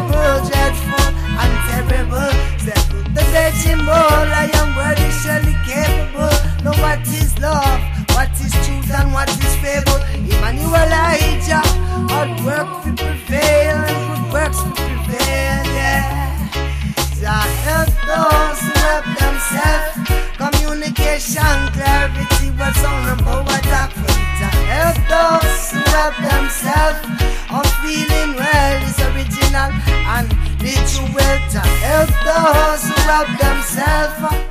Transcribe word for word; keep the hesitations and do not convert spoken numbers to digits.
unstable, dreadful, and terrible. Settle the virgin bowl, I am worthy, surely capable. Know what is love, what is truth, and what is fable. Emmanuel Elijah, hard work to prevail, and good works to prevail, yeah. Jah help those who help themselves. Communication, clarity, what's on the power doctrine. Jah help those who help themselves. Our feeling well is original and the true well. Jah help those who help themselves.